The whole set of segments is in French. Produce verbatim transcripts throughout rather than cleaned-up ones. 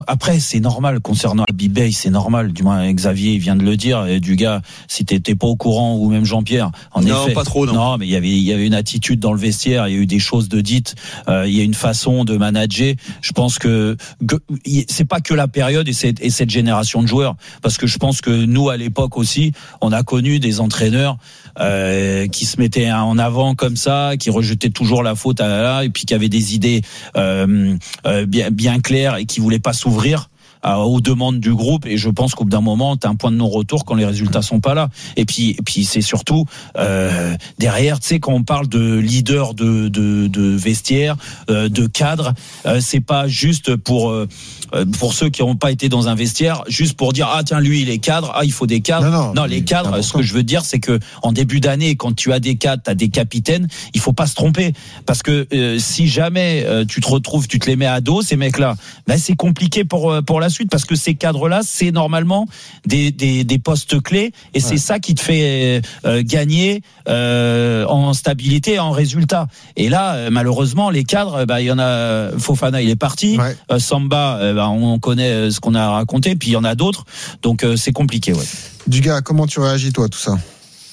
après, c'est normal concernant Habib Beye, c'est normal. Du moins, Xavier vient de le dire. Et du gars, si t'étais pas au courant, ou même Jean-Pierre, en non, effet. pas trop, non. Non, mais il y avait, il y avait une attitude dans le vestiaire. Il y a eu des choses de dites. Euh, il y a une façon de manager. Je pense que, que c'est pas que la période et, cette, et cette génération de joueurs, parce que je pense que nous, à l'époque aussi, on a connu des entraîneurs euh, qui se mettaient en avant comme ça, qui rejetaient toujours la faute à là, et puis qui avaient des idées euh, euh, bien, bien claires et qui voulaient pas s'ouvrir aux demandes du groupe. Et je pense qu'au bout d'un moment, t'as un point de non-retour quand les résultats sont pas là. Et puis, et puis c'est surtout euh, derrière, tu sais, quand on parle de leader de de, de vestiaire, euh, de cadre, euh, c'est pas juste pour euh, pour ceux qui n'ont pas été dans un vestiaire, juste pour dire ah tiens lui il est cadre, ah il faut des cadres. Non, non, non les cadres, ce que je veux dire, c'est que en début d'année, quand tu as des cadres, t'as des capitaines, il faut pas se tromper, parce que euh, si jamais euh, tu te retrouves, tu te les mets à dos ces mecs-là, ben c'est compliqué pour pour la suite, parce que ces cadres-là, c'est normalement des des, des postes clés, et ouais. c'est ça qui te fait euh, gagner euh, en stabilité, en résultat. Et là, euh, malheureusement, les cadres, bah il y en a. Fofana, il est parti. Ouais. Euh, Samba, euh, bah, on connaît ce qu'on a raconté. Puis il y en a d'autres. Donc euh, c'est compliqué, ouais. Dugas, comment tu réagis toi à tout ça?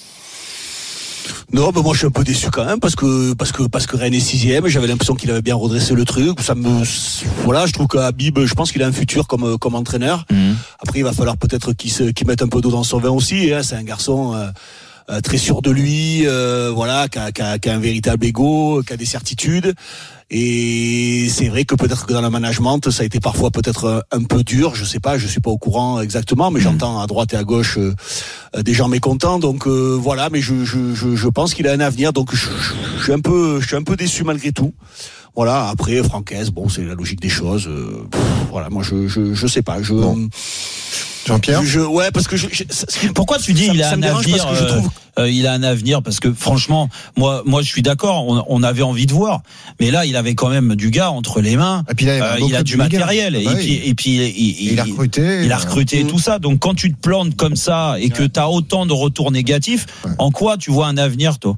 Non, ben moi je suis un peu déçu quand même, parce que parce que parce que Rennes est sixième. J'avais l'impression qu'il avait bien redressé le truc. Ça me voilà, je trouve qu'Habib, je pense qu'il a un futur comme comme entraîneur. Mmh. Après, il va falloir peut-être qu'il se qu'il mette un peu d'eau dans son vin aussi. Hein. C'est un garçon euh, euh, très sûr de lui, euh, voilà, qui a, qui a, qui a un véritable ego, qui a des certitudes. Et c'est vrai que peut-être que dans le management, ça a été parfois peut-être un peu dur. Je sais pas, je suis pas au courant exactement, mais j'entends à droite et à gauche euh, des gens mécontents. Donc euh, voilà, mais je, je, je, je pense qu'il a un avenir. Donc je, je, je suis un peu, je suis un peu déçu malgré tout. Voilà. Après, Francaise, bon, c'est la logique des choses. Euh, pff, voilà, moi je, je, je sais pas. Je. Bon. Jean-Pierre. Je, ouais, parce que je, je, pourquoi tu dis ça, il a un avenir parce que je trouve... euh, il a un avenir parce que franchement, moi, moi, je suis d'accord. On, on avait envie de voir, mais là, il avait quand même du gars entre les mains. Et puis là, il, euh, il a du matériel, et, bah oui. puis, et puis et puis il, il a recruté, il a recruté et tout ça. Donc, quand tu te plantes comme ça et que t'as autant de retours négatifs, ouais. en quoi tu vois un avenir, toi?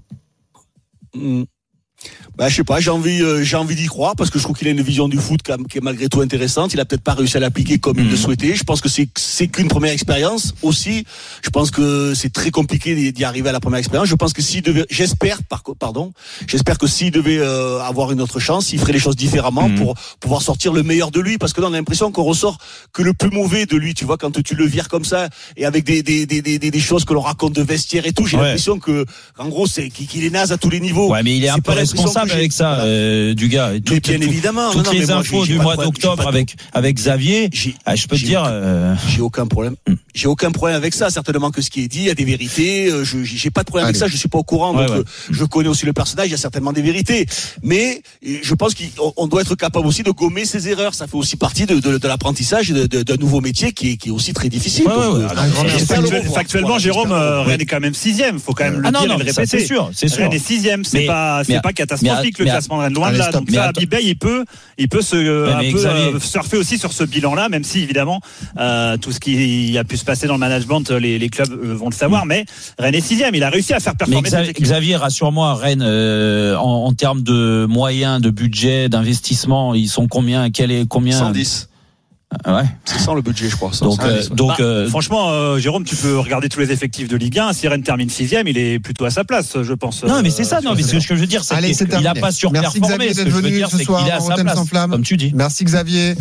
Mm. Bah, je sais pas, j'ai envie, euh, j'ai envie d'y croire, parce que je trouve qu'il a une vision du foot qui est malgré tout intéressante. Il a peut-être pas réussi à l'appliquer comme mmh. il le souhaitait. Je pense que c'est, c'est qu'une première expérience aussi. Je pense que c'est très compliqué d'y arriver à la première expérience. Je pense que s'il devait, j'espère, par, pardon, j'espère que s'il devait euh, avoir une autre chance, il ferait les choses différemment mmh. pour pouvoir sortir le meilleur de lui, parce que là, on a l'impression qu'on ressort que le plus mauvais de lui. Tu vois, quand tu le vires comme ça, et avec des, des, des, des, des choses que l'on raconte de vestiaire et tout, j'ai ouais. l'impression que, en gros, c'est qu'il est naze à tous les niveaux. Ouais, mais il est, c'est un peu responsable avec ça, euh, du gars. Tout, bien tout, évidemment. Toutes non, non, les moi, infos j'ai, du j'ai mois de, d'octobre avec avec Xavier, ah, je peux te dire, aucun, euh... j'ai aucun problème. Mm. J'ai aucun problème avec ça. Certainement que ce qui est dit, il y a des vérités. Je, j'ai pas de problème Allez. avec ça. Je suis pas au courant. Ouais, donc, ouais. je connais aussi le personnage. Il y a certainement des vérités. Mais je pense qu'on doit être capable aussi de gommer ses erreurs. Ça fait aussi partie de, de, de l'apprentissage de, de, d'un nouveau métier qui est, qui est aussi très difficile. Ouais, donc, ouais, ouais. Factuel, factuellement, voilà, Jérôme, euh, Rennes est quand même sixième. Faut quand même le ah, dire non, non, et le répéter. C'est sûr, c'est sûr. Rennes est sixième. C'est mais, pas, c'est mais, pas catastrophique mais, le classement de Rennes. Loin de là. Donc ça, Habib Beye, il peut, il peut se, un peu euh, surfer aussi sur ce bilan-là, même si évidemment euh, tout ce qui a pu se passer dans le management, les, les clubs euh, vont le savoir. Mais Rennes est sixième. Il a réussi à faire performer cette équipe. Xavier, rassure-moi, Rennes, euh, en, en termes de moyens, de budget, d'investissement, ils sont combien? Quel est combien? cent dix. Ouais. C'est ça le budget, je crois. Donc, euh, donc bah, euh, franchement, euh, Jérôme, tu peux regarder tous les effectifs de Ligue un. Si Rennes termine sixième, il est plutôt à sa place, je pense. Non, mais c'est ça. Euh, non, mais ce que je veux dire, c'est qu'il n'a pas surperformé. Merci Xavier d'être venu ce soir dans Rotem sans flamme. Comme tu dis. Merci Xavier.